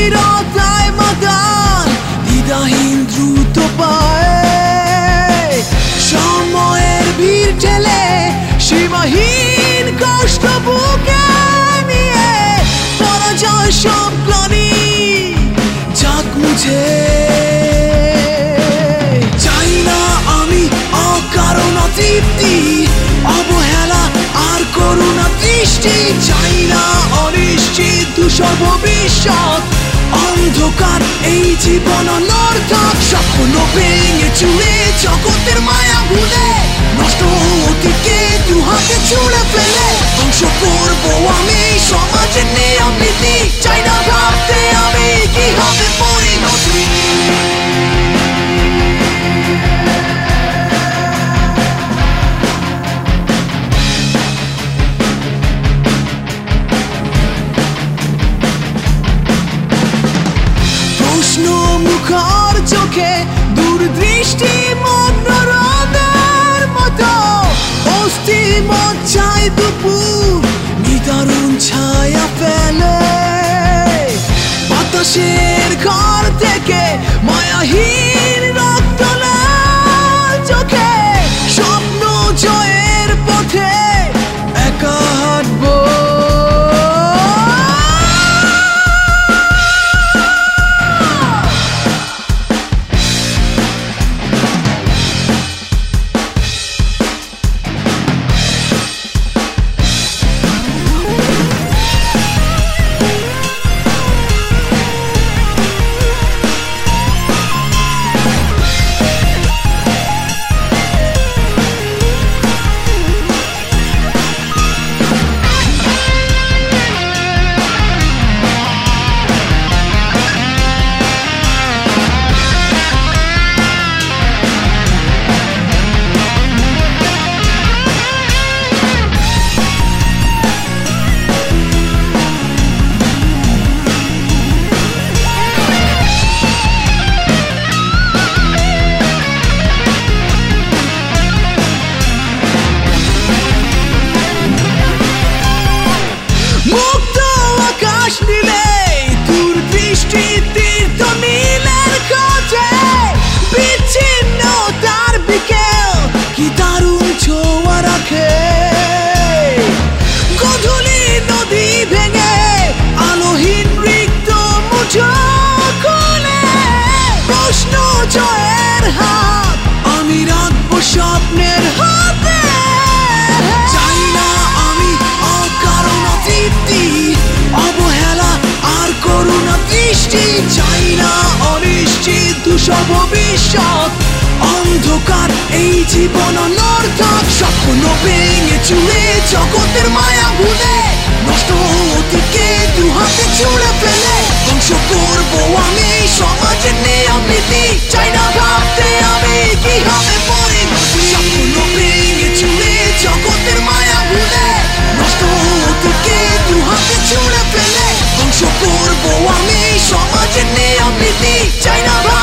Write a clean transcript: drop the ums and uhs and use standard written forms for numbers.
অস্থিরতায় মাতান দ্বিধাহীন দ্রুত পায়ে সময়ের ভিড় ঠেলে সীমাহীন কষ্ট বুকে নিয়ে পরাজয় সব গ্লানি যাক মুছে চাই না আমি অকারণ তৃপ্তি অবহেলা আর করুণা দৃষ্টি চাই না অনিশ্চিত ধূসর ভবিষ্যৎ অন্ধকার এই জীবন অনর্থক স্বপ্ন ভেঙে চুড়ে জগতের মায়া ভুলে নষ্ট অতীতকে দু হাতে ছুঁড়ে ফেলে ধ্বংস করবো আমি সমাজের নিয়ম নীতি চাই না ভাবতে আমি কি হবে পরিণতি মুখর চোখে দূরদৃষ্টি মগ্ন হ্রদের মতো অস্থি মজ্জায় দুপুর নিদারুণ ছায়া ফেলে বাতাসের ঘর থেকে মায়াহীন রক্ত লাল চোখে স্বপ্ন জয়ের পথে একা হাঁটবো স্বপ্নের হাতে চাই না আমি অকারণ তৃপ্তি অবহেলা আর করুণা দৃষ্টি চাই না অনিশ্চিত ধূসর ভবিষ্যৎ অন্ধকার এই জীবন অনর্থক স্বপ্ন ভেঙে চুড়ে জগতের মায়া ভুলে নষ্ট অতীতকে দু হাতে ছুঁড়ে ফেলে ধ্বংস করবো আমি সমাজের নিয়ম নীতি চাই না ভাবতে আমি কি হবে পরিণতি স্বপ্ন ভেঙে চুড়ে জগতের মায়া ভুলে নষ্ট অতীতকে দু হাতে ছুঁড়ে ফেলে ধ্বংস করবো আমি সমাজের নিয়ম নীতি চাই না